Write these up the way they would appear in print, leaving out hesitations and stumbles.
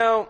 know,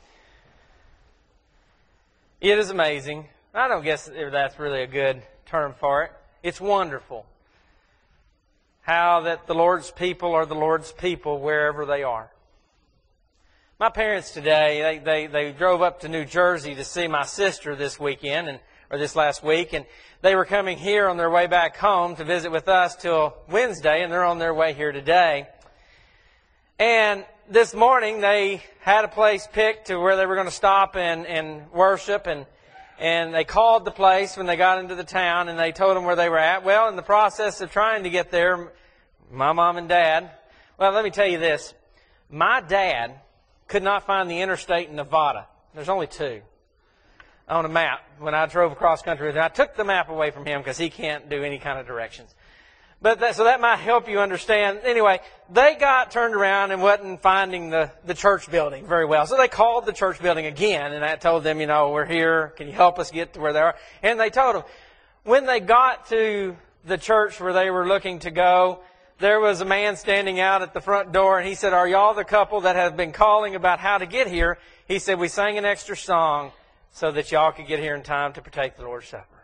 it is amazing. I don't guess if that's really a good term for it. It's wonderful how that the Lord's people are the Lord's people wherever they are. My parents today, they drove up to New Jersey to see my sister this weekend, or this last week, and they were coming here on their way back home to visit with us till Wednesday, and they're on their way here today. And this morning they had a place picked to where they were going to stop and worship, and they called the place when they got into the town, and they told them where they were at. Well, in the process of trying to get there, my mom and dad, well, let me tell you this. My dad could not find the interstate in Nevada. There's only two on a map when I drove across country. And I took the map away from him because he can't do any kind of directions. But so that might help you understand. Anyway, they got turned around and wasn't finding the church building very well. So they called the church building again, and I told them, we're here. Can you help us get to where they are? And they told them. When they got to the church where they were looking to go, there was a man standing out at the front door, and he said, "Are y'all the couple that have been calling about how to get here?" He said, "We sang an extra song so that y'all could get here in time to partake the Lord's Supper."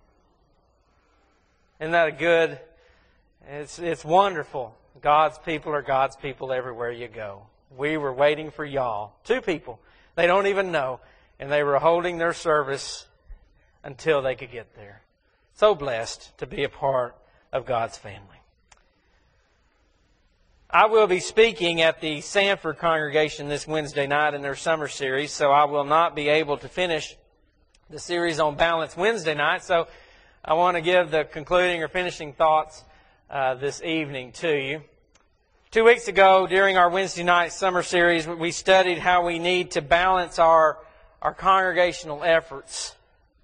Isn't that a good... It's wonderful. God's people are God's people everywhere you go. We were waiting for y'all. Two people. They don't even know. And they were holding their service until they could get there. So blessed to be a part of God's family. I will be speaking at the Sanford congregation this Wednesday night in their summer series, so I will not be able to finish the series on balance Wednesday night. So I want to give the concluding or finishing thoughts this evening to you. 2 weeks ago, during our Wednesday night summer series, we studied how we need to balance our congregational efforts.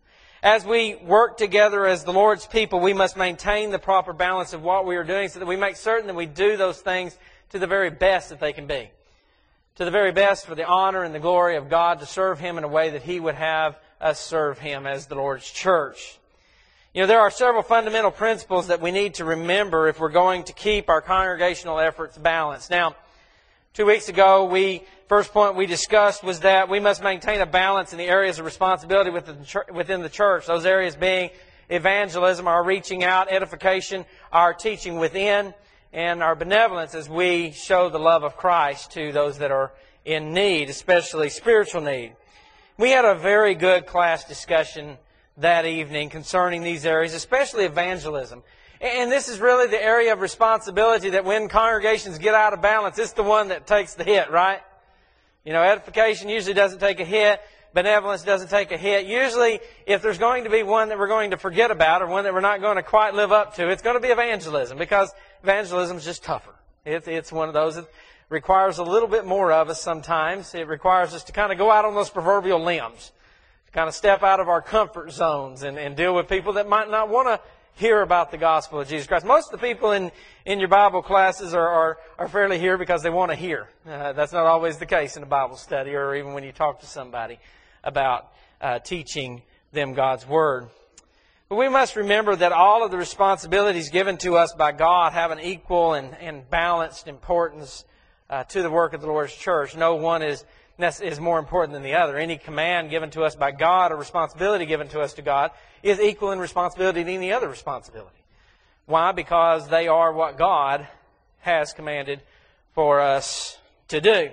As we work together as the Lord's people, we must maintain the proper balance of what we are doing so that we make certain that we do those things to the very best that they can be. To the very best for the honor and the glory of God, to serve Him in a way that He would have us serve Him as the Lord's church. There are several fundamental principles that we need to remember if we're going to keep our congregational efforts balanced. Now, 2 weeks ago, first point we discussed was that we must maintain a balance in the areas of responsibility within the church. Those areas being evangelism, our reaching out, edification, our teaching within, and our benevolence as we show the love of Christ to those that are in need, especially spiritual need. We had a very good class discussion that evening concerning these areas, especially evangelism. And this is really the area of responsibility that when congregations get out of balance, it's the one that takes the hit, right? Edification usually doesn't take a hit. Benevolence doesn't take a hit. Usually, if there's going to be one that we're going to forget about or one that we're not going to quite live up to, it's going to be evangelism, because evangelism is just tougher. It's one of those that requires a little bit more of us sometimes. It requires us to kind of go out on those proverbial limbs, to kind of step out of our comfort zones and deal with people that might not want to hear about the gospel of Jesus Christ. Most of the people in your Bible classes are fairly here because they want to hear. That's not always the case in a Bible study or even when you talk to somebody about teaching them God's Word. But we must remember that all of the responsibilities given to us by God have an equal and balanced importance to the work of the Lord's church. No one is more important than the other. Any command given to us by God or responsibility given to us to God is equal in responsibility to any other responsibility. Why? Because they are what God has commanded for us to do.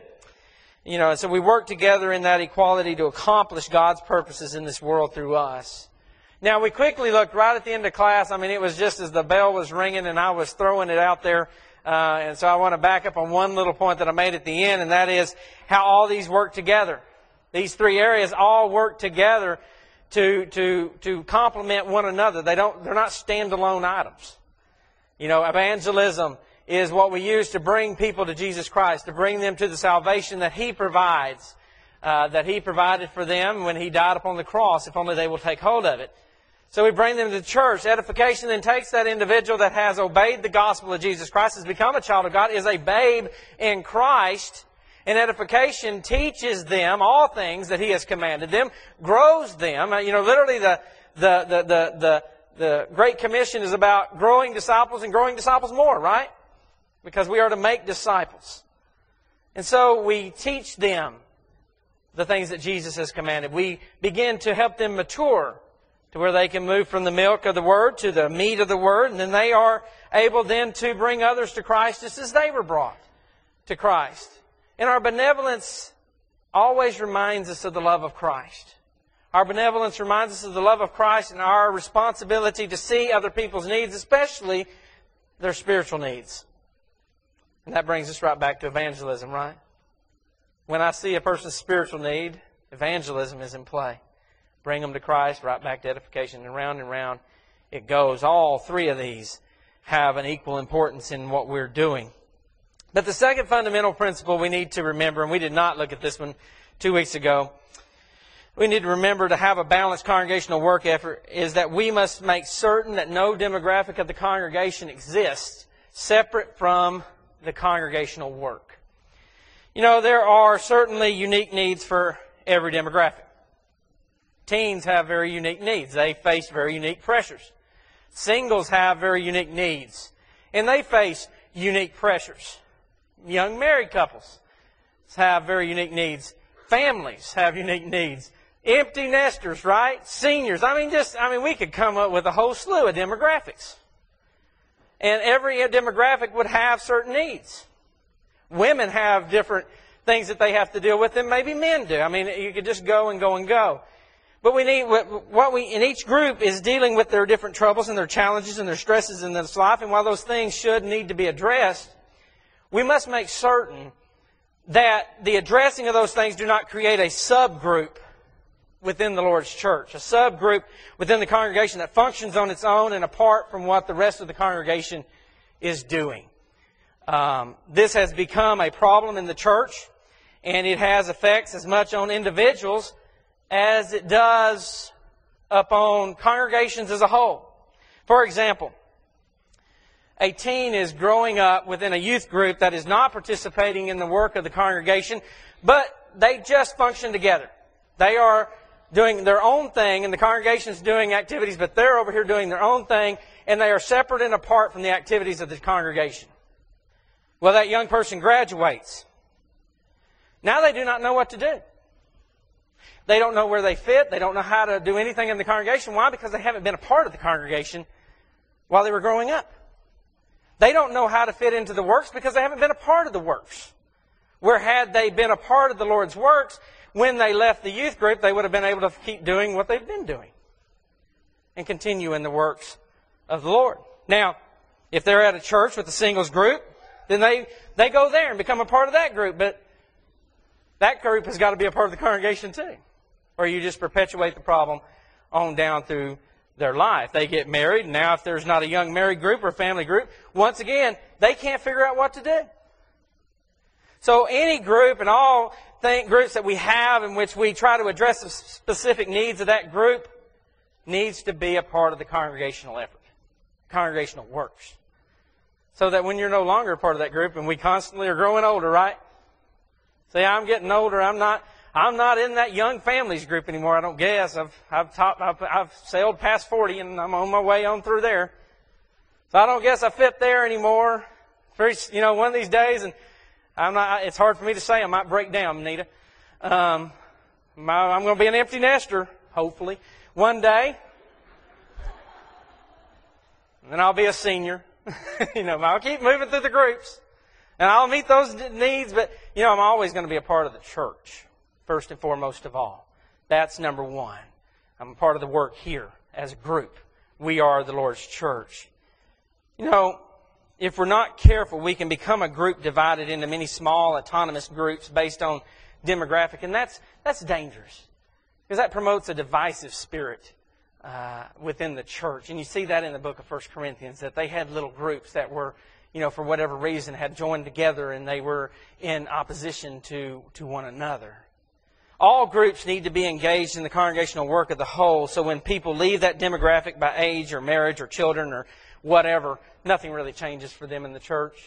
And so we work together in that equality to accomplish God's purposes in this world through us. Now, we quickly looked right at the end of class. It was just as the bell was ringing and I was throwing it out there. And so I want to back up on one little point that I made at the end, and that is how all these work together. These three areas all work together to complement one another. They're not standalone items. Evangelism is what we use to bring people to Jesus Christ, to bring them to the salvation that He provides, that He provided for them when He died upon the cross, if only they will take hold of it. So we bring them to the church. Edification then takes that individual that has obeyed the gospel of Jesus Christ, has become a child of God, is a babe in Christ. And edification teaches them all things that He has commanded them, grows them. Literally the Great Commission is about growing disciples and growing disciples more, right? Because we are to make disciples. And so we teach them the things that Jesus has commanded. We begin to help them mature to where they can move from the milk of the Word to the meat of the Word, and then they are able then to bring others to Christ just as they were brought to Christ. And our benevolence always reminds us of the love of Christ. Our benevolence reminds us of the love of Christ and our responsibility to see other people's needs, especially their spiritual needs. And that brings us right back to evangelism, right? When I see a person's spiritual need, evangelism is in play. Bring them to Christ, right back to edification, and round it goes. All three of these have an equal importance in what we're doing. But the second fundamental principle we need to remember, and we did not look at this one 2 weeks ago, we need to remember to have a balanced congregational work effort, is that we must make certain that no demographic of the congregation exists separate from the congregational work. You know, there are certainly unique needs for every demographic. Teens have very unique needs. They face very unique pressures. Singles have very unique needs, and they face unique pressures. Young married couples have very unique needs. Families have unique needs. Empty nesters, right? Seniors. We could come up with a whole slew of demographics. And every demographic would have certain needs. Women have different things that they have to deal with than maybe men do. You could just go and go and go. But we need in each group is dealing with their different troubles and their challenges and their stresses in this life. And while those things should need to be addressed, we must make certain that the addressing of those things do not create a subgroup within the Lord's church, a subgroup within the congregation that functions on its own and apart from what the rest of the congregation is doing. This has become a problem in the church, and it has effects as much on individuals as it does upon congregations as a whole. For example, a teen is growing up within a youth group that is not participating in the work of the congregation, but they just function together. They are doing their own thing, and the congregation is doing activities, but they're over here doing their own thing, and they are separate and apart from the activities of the congregation. Well, that young person graduates. Now they do not know what to do. They don't know where they fit. They don't know how to do anything in the congregation. Why? Because they haven't been a part of the congregation while they were growing up. They don't know how to fit into the works because they haven't been a part of the works. Where had they been a part of the Lord's works, when they left the youth group, they would have been able to keep doing what they've been doing and continue in the works of the Lord. Now, if they're at a church with a singles group, then they go there and become a part of that group. But that group has got to be a part of the congregation too. Or you just perpetuate the problem on down through their life. They get married, and now if there's not a young married group or family group, once again, they can't figure out what to do. So any group and all groups that we have in which we try to address the specific needs of that group needs to be a part of the congregational effort, congregational works. So that when you're no longer a part of that group, and we constantly are growing older, right? See, I'm getting older. I'm not in that young families group anymore. I don't guess. I've sailed past 40, and I'm on my way on through there. So I don't guess I fit there anymore. One of these days, and it's hard for me to say. I might break down, Anita. I'm going to be an empty nester, hopefully, one day. And then I'll be a senior. I'll keep moving through the groups. And I'll meet those needs, but, I'm always going to be a part of the church, first and foremost of all. That's number one. I'm a part of the work here as a group. We are the Lord's church. If we're not careful, we can become a group divided into many small autonomous groups based on demographic, and that's dangerous because that promotes a divisive spirit within the church. And you see that in the book of 1 Corinthians, that they had little groups that were, for whatever reason, had joined together and they were in opposition to one another. All groups need to be engaged in the congregational work of the whole, so when people leave that demographic by age or marriage or children or whatever, nothing really changes for them in the church.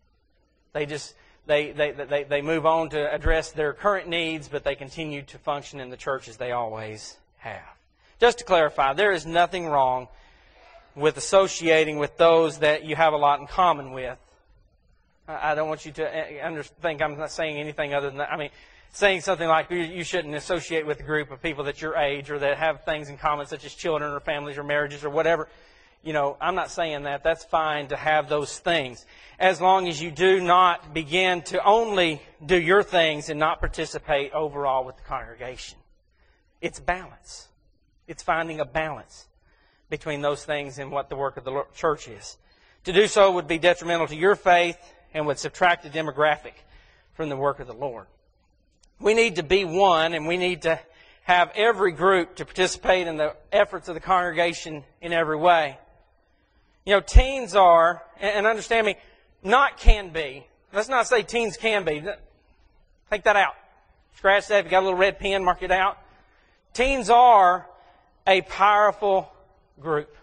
They move on to address their current needs, but they continue to function in the church as they always have. Just to clarify, there is nothing wrong with associating with those that you have a lot in common with. I don't want you to think I'm not saying anything other than that. saying something like you shouldn't associate with a group of people that's your age or that have things in common such as children or families or marriages or whatever. I'm not saying that. That's fine to have those things, as long as you do not begin to only do your things and not participate overall with the congregation. It's balance. It's finding a balance between those things and what the work of the church is. To do so would be detrimental to your faith and would subtract a demographic from the work of the Lord. We need to be one, and we need to have every group to participate in the efforts of the congregation in every way. Teens are, and understand me, not can be. Let's not say teens can be. Take that out. Scratch that. If you got a little red pen, mark it out. Teens are a powerful group.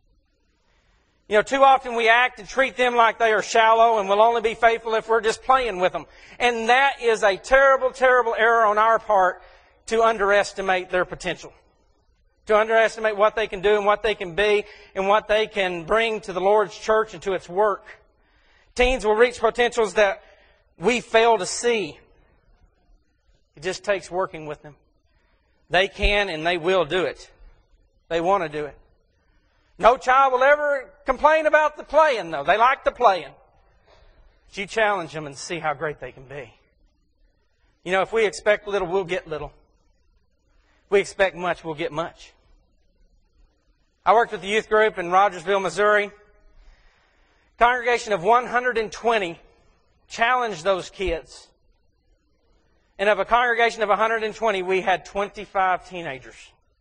Too often we act and treat them like they are shallow and will only be faithful if we're just playing with them. And that is a terrible, terrible error on our part to underestimate their potential. To underestimate what they can do and what they can be and what they can bring to the Lord's church and to its work. Teens will reach potentials that we fail to see. It just takes working with them. They can and they will do it. They want to do it. No child will ever complain about the playing, though. They like the playing. But you challenge them and see how great they can be. If we expect little, we'll get little. If we expect much, we'll get much. I worked with the youth group in Rogersville, Missouri. Congregation of 120 challenged those kids. And of a congregation of 120, we had 25 teenagers.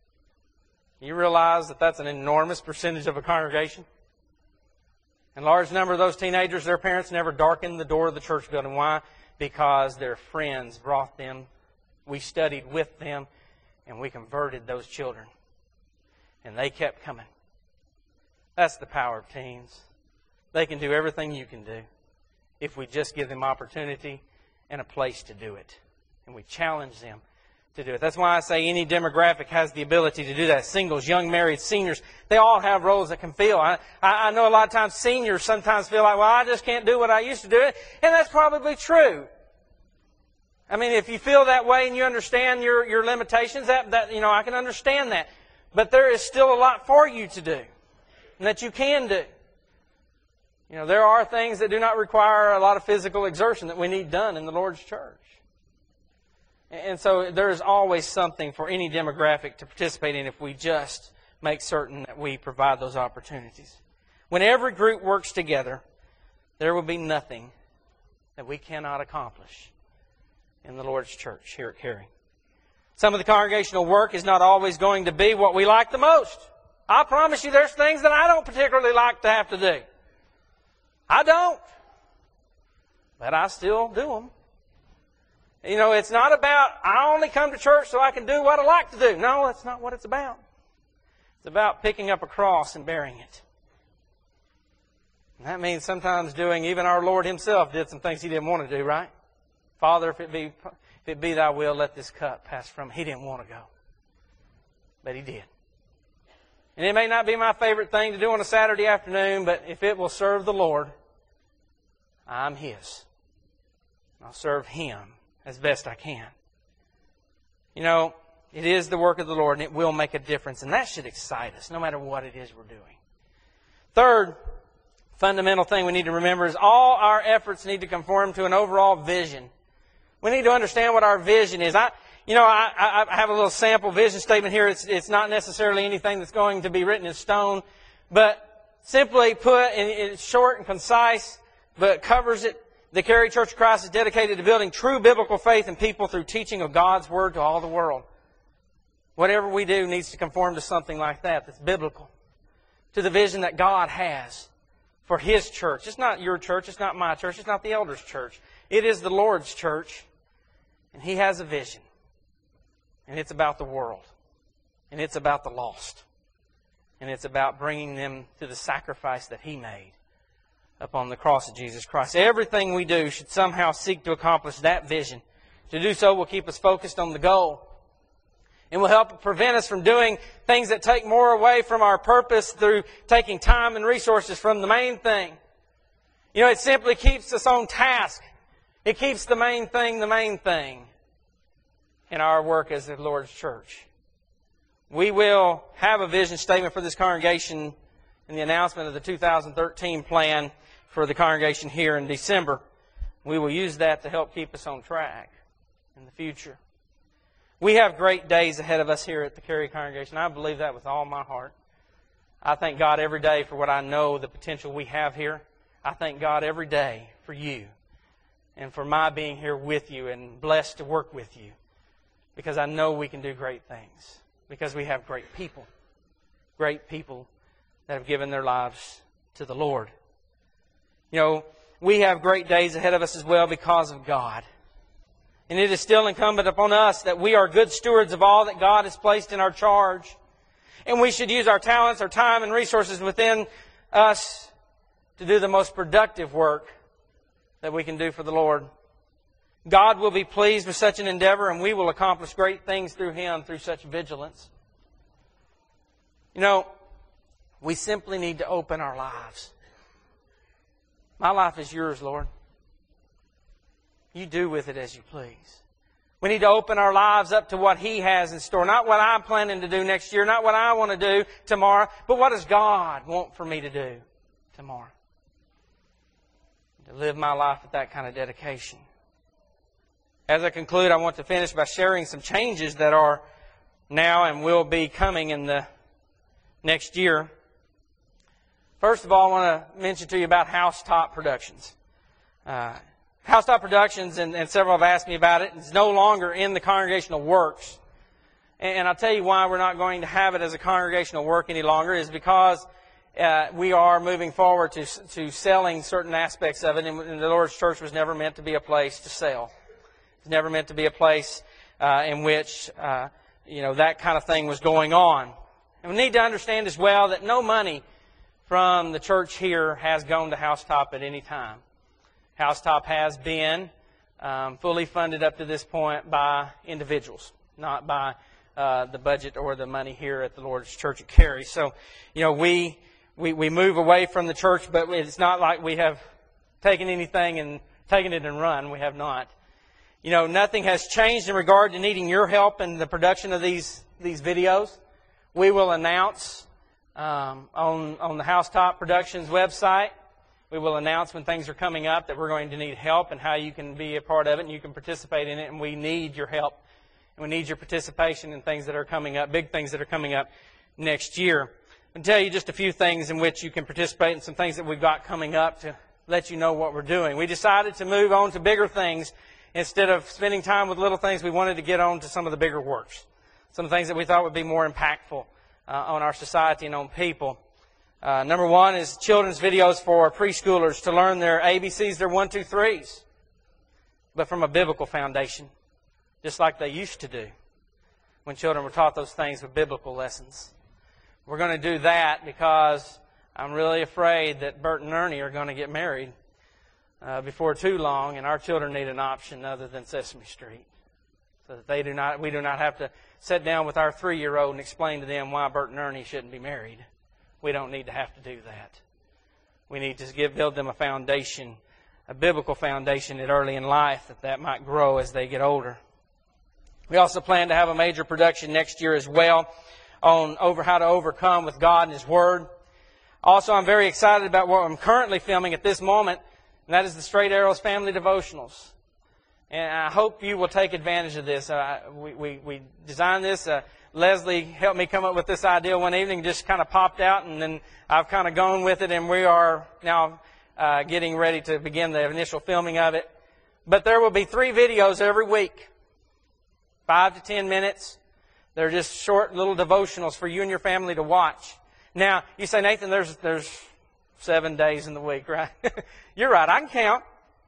You realize that that's an enormous percentage of a congregation? And a large number of those teenagers, their parents never darkened the door of the church building. Why? Because their friends brought them. We studied with them, and we converted those children. And they kept coming. That's the power of teens. They can do everything you can do if we just give them opportunity and a place to do it. And we challenge them to do it. That's why I say any demographic has the ability to do that. Singles, young married, seniors, they all have roles that can fill. I know a lot of times seniors sometimes feel like, well, I just can't do what I used to do. And that's probably true. I mean, if you feel that way and you understand your limitations, that I can understand that. But there is still a lot for you to do and that you can do. There are things that do not require a lot of physical exertion that we need done in the Lord's church. And so there is always something for any demographic to participate in if we just make certain that we provide those opportunities. When every group works together, there will be nothing that we cannot accomplish in the Lord's church here at Cary. Some of the congregational work is not always going to be what we like the most. I promise you there's things that I don't particularly like to have to do. I don't. But I still do them. It's not about, I only come to church so I can do what I like to do. No, that's not what it's about. It's about picking up a cross and bearing it. And that means sometimes doing, even our Lord Himself did some things He didn't want to do, right? Father, if it be Thy will, let this cup pass from me. He didn't want to go. But He did. And it may not be my favorite thing to do on a Saturday afternoon, but if it will serve the Lord, I'm His. I'll serve Him as best I can. It is the work of the Lord, and it will make a difference. And that should excite us, no matter what it is we're doing. Third fundamental thing we need to remember is all our efforts need to conform to an overall vision. We need to understand what our vision is. I have a little sample vision statement here. It's not necessarily anything that's going to be written in stone, but simply put, and it's short and concise, but covers it. The Cary Church of Christ is dedicated to building true biblical faith in people through teaching of God's Word to all the world. Whatever we do needs to conform to something like that that's biblical, to the vision that God has for His church. It's not your church. It's not my church. It's not the elders' church. It is the Lord's church, and He has a vision. And it's about the world. And it's about the lost. And it's about bringing them to the sacrifice that He made upon the cross of Jesus Christ. Everything we do should somehow seek to accomplish that vision. To do so will keep us focused on the goal. And will help prevent us from doing things that take more away from our purpose through taking time and resources from the main thing. It simply keeps us on task. It keeps the main thing the main thing. in our work as the Lord's church. We will have a vision statement for this congregation in the announcement of the 2013 plan for the congregation here in December. We will use that to help keep us on track in the future. We have great days ahead of us here at the Cary congregation. I believe that with all my heart. I thank God every day for what I know, the potential we have here. I thank God every day for you and for my being here with you and blessed to work with you, because I know we can do great things, because we have great people that have given their lives to the Lord. You know, we have great days ahead of us as well because of God. And it is still incumbent upon us that we are good stewards of all that God has placed in our charge. And we should use our talents, our time, and resources within us to do the most productive work that we can do for the Lord. God will be pleased with such an endeavor, and we will accomplish great things through Him through such vigilance. You know, we simply need to open our lives. My life is yours, Lord. You do with it as you please. We need to open our lives up to what He has in store. Not what I'm planning to do next year, not what I want to do tomorrow, but what does God want for me to do tomorrow? To live my life with that kind of dedication. As I conclude, I want to finish by sharing some changes that are now and will be coming in the next year. First of all, I want to mention to you about Housetop Productions. Housetop Productions, and several have asked me about it, is no longer in the congregational works. And I'll tell you why we're not going to have it as a congregational work any longer, is because we are moving forward to selling certain aspects of it, and the Lord's church was never meant to be a place to sell. It was never meant to be a place in which that kind of thing was going on. And we need to understand as well that no money from the church here has gone to Housetop at any time. Housetop has been fully funded up to this point by individuals, not by the budget or the money here at the Lord's Church at Cary. So, we move away from the church, but it's not like we have taken anything and taken it and run. We have not. Nothing has changed in regard to needing your help in the production of these videos. We will announce on the Housetop Productions website. We will announce when things are coming up that we're going to need help and how you can be a part of it and you can participate in it. And we need your help. And we need your participation in things that are coming up, big things that are coming up next year. I'll tell you just a few things in which you can participate and some things that we've got coming up to let you know what we're doing. We decided to move on to bigger things. Instead of spending time with little things, we wanted to get on to some of the bigger works. Some things that we thought would be more impactful on our society and on people. Number one is children's videos for preschoolers to learn their ABCs, their 1, 2, 3s, but from a biblical foundation, just like they used to do when children were taught those things with biblical lessons. We're going to do that because I'm really afraid that Bert and Ernie are going to get married before too long, and our children need an option other than Sesame Street, so that we do not have to sit down with our 3-year-old and explain to them why Bert and Ernie shouldn't be married. We don't need to have to do that. We need to build them a foundation, a biblical foundation early in life that might grow as they get older. We also plan to have a major production next year as well on how to overcome with God and His Word. Also, I'm very excited about what I'm currently filming at this moment, and that is the Straight Arrows Family Devotionals. And I hope you will take advantage of this. We designed this. Leslie helped me come up with this idea one evening, just kind of popped out, and then I've kind of gone with it, and we are now getting ready to begin the initial filming of it. But there will be 3 videos every week, 5 to 10 minutes. They're just short little devotionals for you and your family to watch. Now, you say, Nathan, there's 7 days in the week, right? You're right, I can count.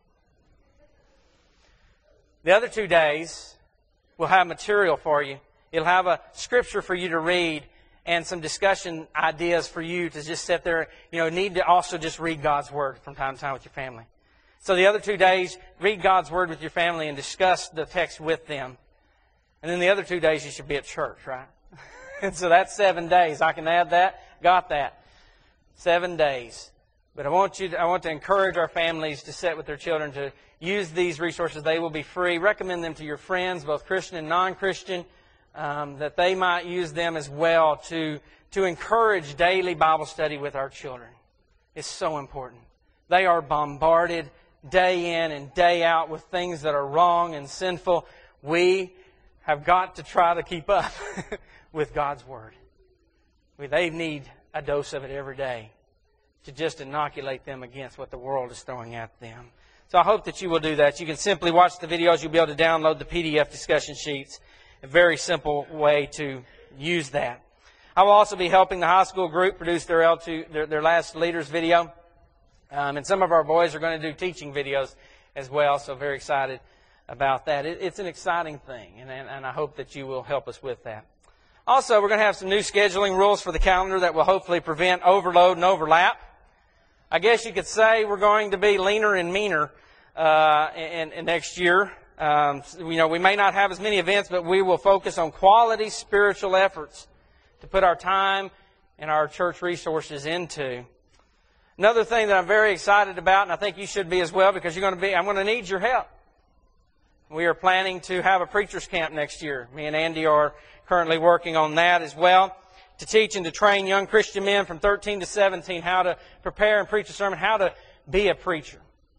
The other 2 days will have material for you. It'll have a scripture for you to read and some discussion ideas for you to just sit there. Need to also just read God's Word from time to time with your family. So the other 2 days, read God's Word with your family and discuss the text with them. And then the other 2 days you should be at church, right? And so that's 7 days. I can add that. Got that. 7 days But I want to encourage our families to sit with their children to use these resources. They will be free. Recommend them to your friends, both Christian and non-Christian, that they might use them as well to encourage daily Bible study with our children. It's so important. They are bombarded day in and day out with things that are wrong and sinful. We have got to try to keep up with God's Word. They need a dose of it every day to just inoculate them against what the world is throwing at them. So I hope that you will do that. You can simply watch the videos. You'll be able to download the PDF discussion sheets. A very simple way to use that. I will also be helping the high school group produce their last leaders video. And some of our boys are going to do teaching videos as well. So very excited about that. It's an exciting thing. And I hope that you will help us with that. Also, we're going to have some new scheduling rules for the calendar that will hopefully prevent overload and overlap. I guess you could say we're going to be leaner and meaner in next year. We may not have as many events, but we will focus on quality spiritual efforts to put our time and our church resources into. Another thing that I'm very excited about, and I think you should be as well, because I'm going to need your help. We are planning to have a preacher's camp next year. Me and Andy are currently working on that as well, to teach and to train young Christian men from 13 to 17 how to prepare and preach a sermon, how to be a preacher.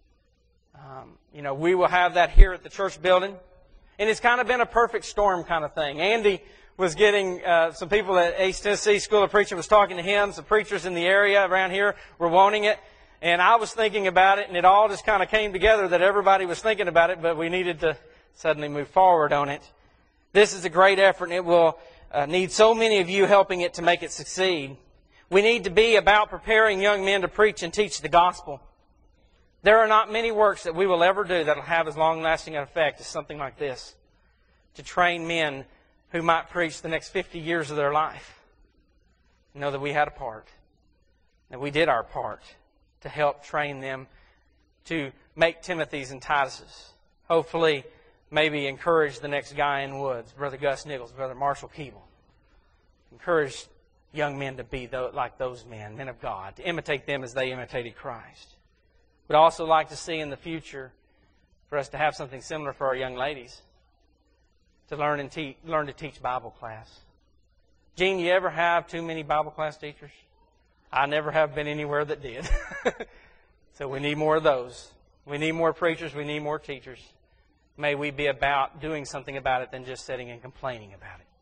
We will have that here at the church building. And it's kind of been a perfect storm kind of thing. Andy was getting some people at East Tennessee School of Preaching was talking to him. Some preachers in the area around here were wanting it. And I was thinking about it, and it all just kind of came together that everybody was thinking about it, but we needed to suddenly move forward on it. This is a great effort, and it will need so many of you helping it to make it succeed. We need to be about preparing young men to preach and teach the gospel. There are not many works that we will ever do that will have as long-lasting an effect as something like this. To train men who might preach the next 50 years of their life. Know that we had a part. That we did our part to help train them to make Timothy's and Titus's. Hopefully, maybe encourage the next guy in Woods, Brother Gus Nichols, Brother Marshall Keeble. Encourage young men to be like those men of God, to imitate them as they imitated Christ. We'd also like to see in the future for us to have something similar for our young ladies, to learn to teach Bible class. Gene, you ever have too many Bible class teachers? I never have been anywhere that did. So we need more of those. We need more preachers. We need more teachers. May we be about doing something about it than just sitting and complaining about it.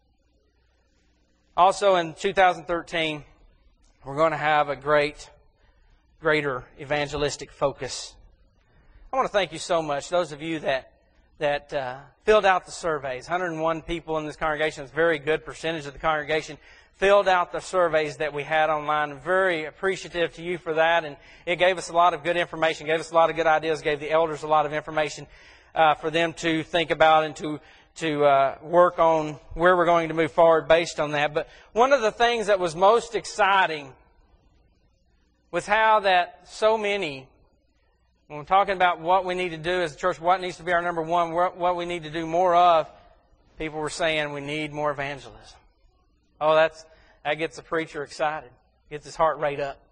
Also in 2013, we're going to have a greater evangelistic focus. I want to thank you so much. Those of you that filled out the surveys. 101 people in this congregation. It's a very good percentage of the congregation filled out the surveys that we had online. I'm very appreciative to you for that. And it gave us a lot of good information, gave us a lot of good ideas, gave the elders a lot of information for them to think about and to work on where we're going to move forward based on that. But one of the things that was most exciting was how that so many, when we're talking about what we need to do as a church, what needs to be our number one, what we need to do more of, people were saying we need more evangelism. Oh, that gets a preacher excited. Gets his heart rate up.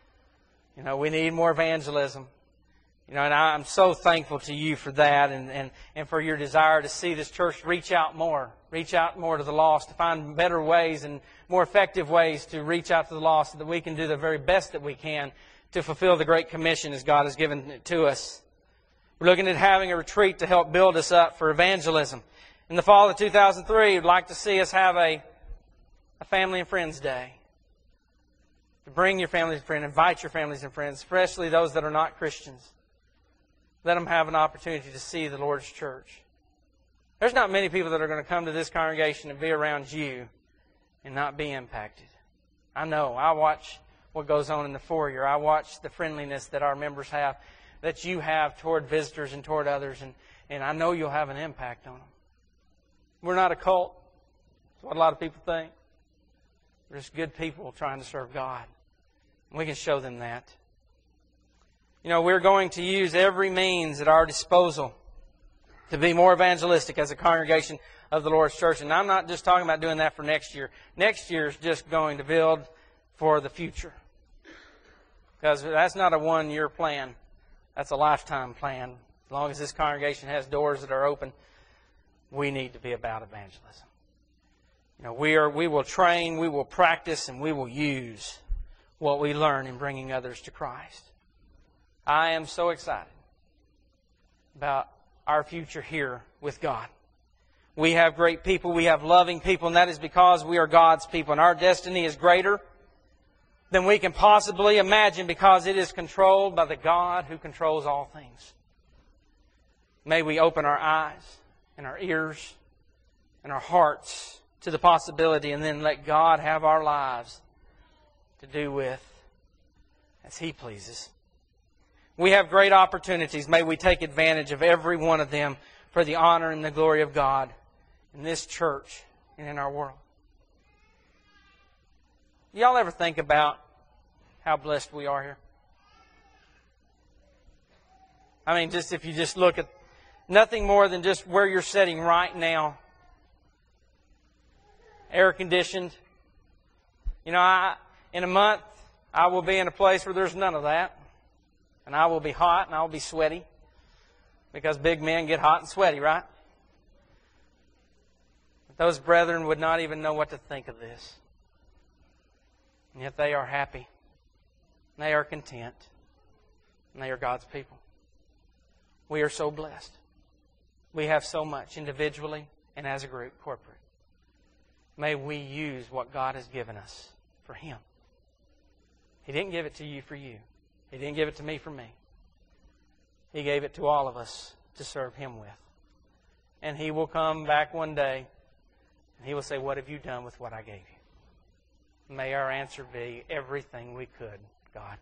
We need more evangelism. And I'm so thankful to you for that and for your desire to see this church reach out more to the lost, to find better ways and more effective ways to reach out to the lost so that we can do the very best that we can to fulfill the Great Commission as God has given it to us. We're looking at having a retreat to help build us up for evangelism. In the fall of 2003, we'd like to see us have a Family and Friends Day. To bring your families and friends, invite your families and friends, especially those that are not Christians. Let them have an opportunity to see the Lord's church. There's not many people that are going to come to this congregation and be around you and not be impacted. I know. I watch what goes on in the foyer. I watch the friendliness that our members have, that you have toward visitors and toward others, and I know you'll have an impact on them. We're not a cult. That's what a lot of people think. We're just good people trying to serve God. And we can show them that. We're going to use every means at our disposal to be more evangelistic as a congregation of the Lord's church. And I'm not just talking about doing that for next year. Next year is just going to build for the future. Because that's not a one-year plan. That's a lifetime plan. As long as this congregation has doors that are open, we need to be about evangelism. We will train, we will practice, and we will use what we learn in bringing others to Christ. I am so excited about our future here with God. We have great people, we have loving people, and that is because we are God's people. And our destiny is greater than we can possibly imagine because it is controlled by the God who controls all things. May we open our eyes and our ears and our hearts to the possibility, and then let God have our lives to do with as He pleases. We have great opportunities. May we take advantage of every one of them for the honor and the glory of God in this church and in our world. Y'all ever think about how blessed we are here? I mean, just if you just look at nothing more than just where you're sitting right now. Air conditioned. In a month, I will be in a place where there's none of that. And I will be hot and I will be sweaty. Because big men get hot and sweaty, right? But those brethren would not even know what to think of this. And yet they are happy. They are content. And they are God's people. We are so blessed. We have so much individually and as a group, corporate. May we use what God has given us for Him. He didn't give it to you for you. He didn't give it to me for me. He gave it to all of us to serve Him with. And He will come back one day and He will say, "What have you done with what I gave you?" May our answer be, everything we could, God.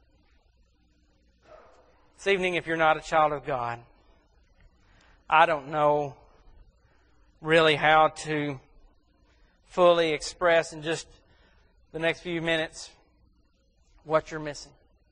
This evening, if you're not a child of God, I don't know really how to fully express in just the next few minutes what you're missing.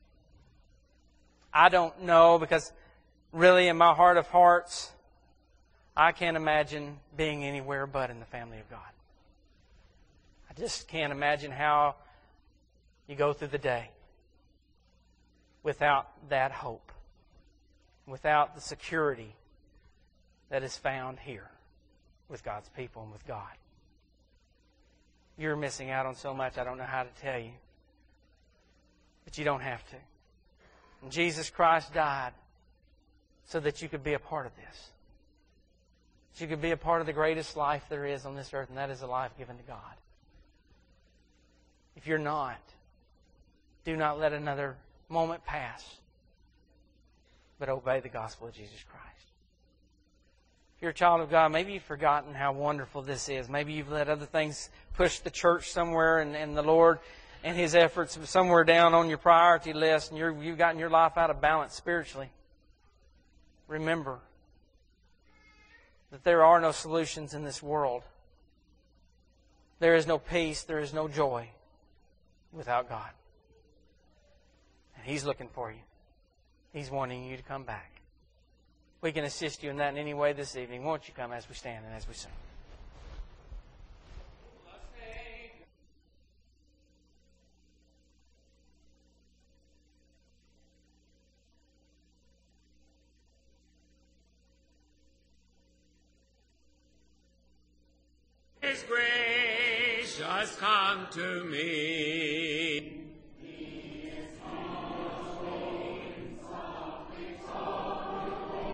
I don't know, because really in my heart of hearts, I can't imagine being anywhere but in the family of God. I just can't imagine how you go through the day without that hope, without the security that is found here with God's people and with God. You're missing out on so much, I don't know how to tell you. But you don't have to. And Jesus Christ died so that you could be a part of this. That you could be a part of the greatest life there is on this earth, and that is a life given to God. If you're not, do not let another moment pass, but obey the gospel of Jesus Christ. If you're a child of God, maybe you've forgotten how wonderful this is. Maybe you've let other things push the church somewhere and the Lord and His efforts somewhere down on your priority list, and you've gotten your life out of balance spiritually. Remember that there are no solutions in this world. There is no peace, there is no joy without God. And He's looking for you. He's wanting you to come back. We can assist you in that in any way this evening. Won't you come as we stand and as we sing? His grace just come to me.